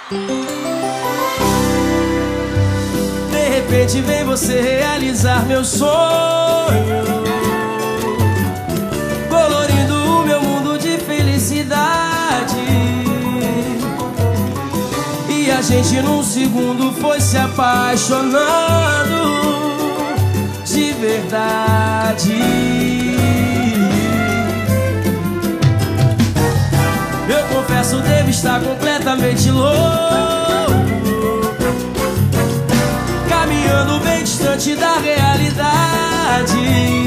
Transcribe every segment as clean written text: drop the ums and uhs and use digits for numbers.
De repente vem você realizar meu sonho, colorindo o meu mundo de felicidade. E a gente num segundo foi se apaixonando de verdade. Eu confesso, devo estar completamente louco, caminhando bem distante da realidade.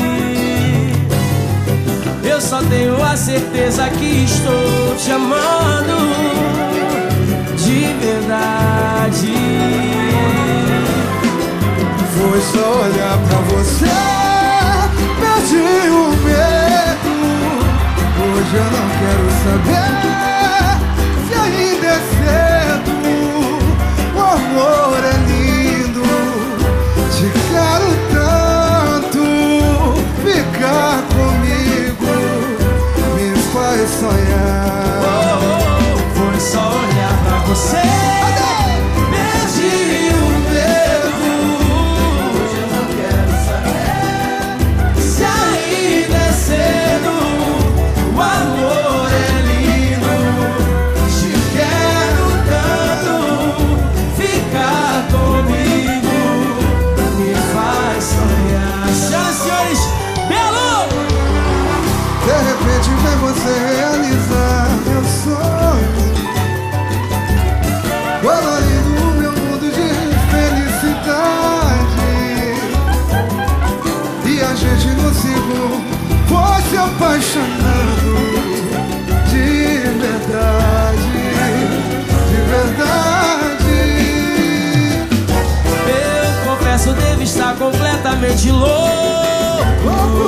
Eu só tenho a certeza que estou te amando de verdade. Foi só olhar pra você, perdi o medo. Hoje eu não quero saber se ainda é cedo. O amor é lindo, te quero tanto. Ficar comigo me faz sonhar. Foi só olhar pra você, perdi o medo. Hoje eu não quero saber se ainda é cedo. O amor é lindo, te quero tanto. Ficar comigo me faz sonhar. Senhoras e senhores, Belo! De repente vem você realizar meu sonho, colorindo o meu mundo de felicidade. E a gente no segundo foi se apaixonando de verdade, de verdade. Eu confesso, devo estar completamente louco,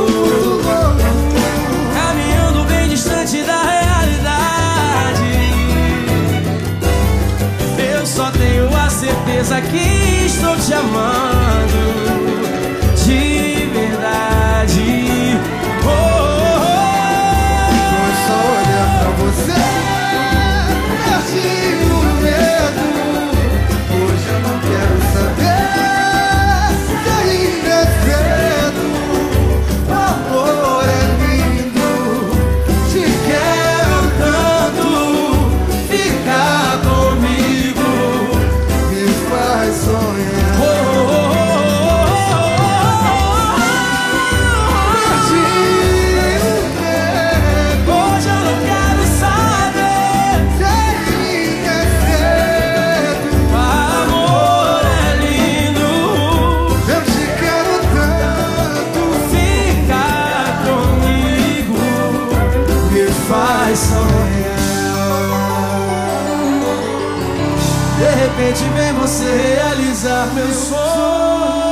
caminhando bem distante da realidade. Eu só tenho a certeza que estou te amando de verdade. Oh, oh, oh. Foi só olhar pra você, perdi o medo. Hoje eu não quero saber se ainda é cedo. O amor é lindo, Te quero tanto, ficar comigo me faz sonhar. oh, oh, oh, Perdi o medo, Hoje eu não quero saber. se ainda é cedo. O amor é lindo, Eu te quero tanto, ficar comigo me faz sonhar. De repente vem você realizar meu sonho,